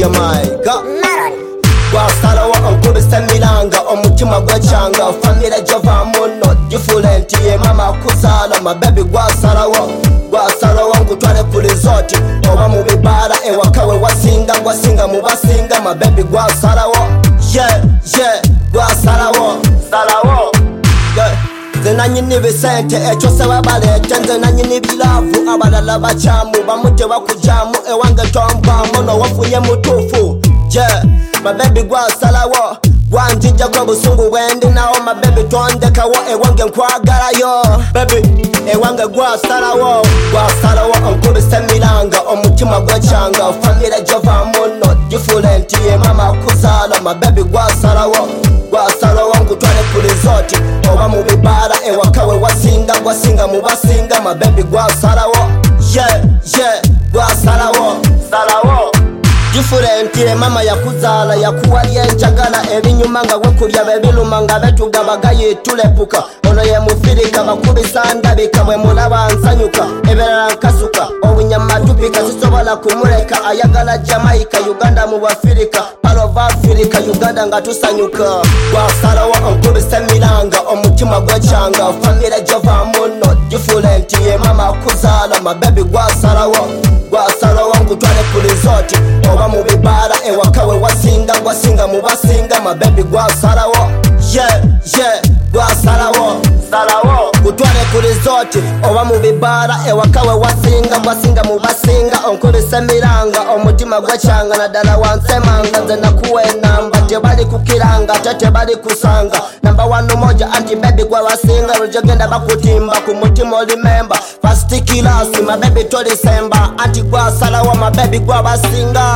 Jamaica Gwasalawo onkubise milanga omutima gwechanga family jova muno different ye mama kusala my baby gwasalawo nkutwale ku resort oba mu bibala ewakawe wasinga mu basinga my baby gwasalawo gwasalawo nze nanyini bisente ekyo seba balete nze nanyini bilavu abalala bacamu bamute bakujamu ewange tompamu nowafunye mutuufu my baby gwasalawo gwanjija gwa busungu bwendi nawo my baby tondekawo ewange nkwagalayo baby ewange gwasalawo onkubise milanga omutima gwechanga family jova muno different ye mama kusala my baby gwasalawo nkutwale ku resort oba mu bibala ewakawe wasinga mu basinga my baby gwasalawo gwasalawo different ye mama yakuzala yakuwalya enjagala ebinyuma nga wekulya bebiluma nga betugabaga yitulepuka ono ye mufirika bakubisa ndabika bwe mulaba nsanyuka ebirala nkasuka obunyama tupika sisobola kumuleka ayagala Jamaica Uganda mu Afirika palova Africa Uganda nga tusanyuka gwasalawo onkubise milanga omutima gwechanga family jova muno different ye mama kuzala my baby gwasalawo nkutwale ku resort oba mu bibala ewakawe wasinga mu basinga my baby gwasalawo kutwale ku resort oba mu bibala ewakawe wasinga mu basinga onkubise milanga omutima gwechanga naddala wansemanga nze nakuwa enamba tebali kukiranga ate tebali kusanga namba 1 moja anti baby gwabasinga lujogenda bakutimba ku mutima olimemba first class my baby tolisemba anti gwasalawo my baby gwabasinga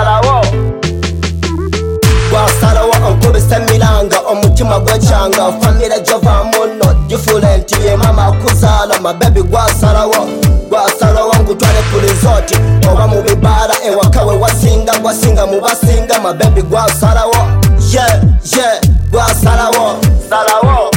gwasalawo onkubise milanga omutima gwechanga family jova muno different ye mama kuzala my baby gwasalawo nkutwale ku resort oba mu bibala ewakawe wasinga mu basinga my baby gwasalawo gwasalawo